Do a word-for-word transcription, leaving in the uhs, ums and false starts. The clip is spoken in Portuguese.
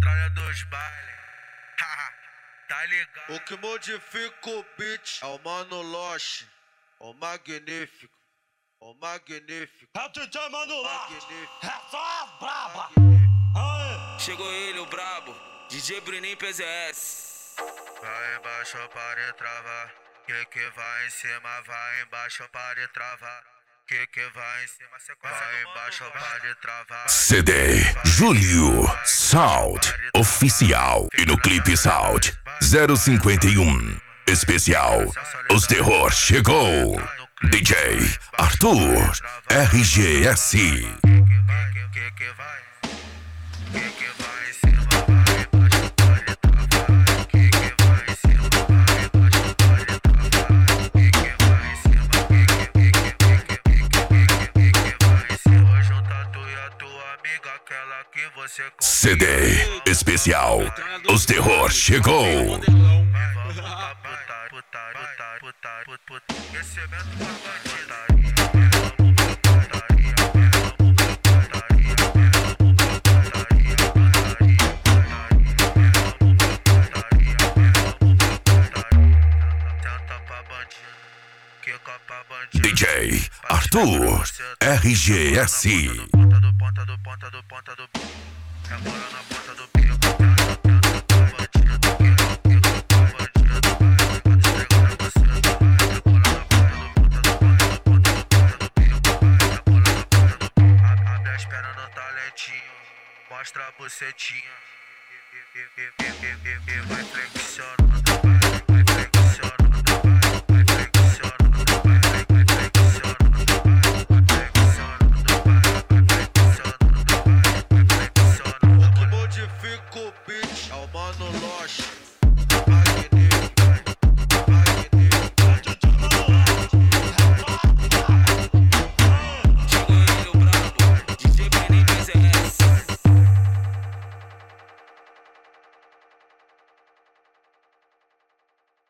Metralha dos bailes. Tá ligado? O que modifica o beat é o Mano Loche, o magnífico, o magnífico. É o D J Mano Loche, é só as braba. Aê. Chegou ele, o brabo, D J Bruninho P Z S. Vai embaixo para travar, que que vai em cima, vai embaixo para travar. Que que vai em cima, sequência. Vai embaixo para travar. C D Júlio Sound Oficial. E no clipe Sound zero cinquenta e um Especial Os Terror chegou. D J Arthur R G S. Que que vai? Que que vai em cima, vai embaixo para travar. Que que vai em cima, vai embaixo para travar. Que que vai em cima, que que que que que que que vai em cima. Hoje eu tatu e a tua amiga, aquela que você C D Especial Os Terror chegou. Recebendo uma bandida. D J Arthur R G S. Ponta do ponta do ponta do ponta do rebola na ponta do pico. Abre as pernas no talentinho, mostra a bucetinha e vai flexionando.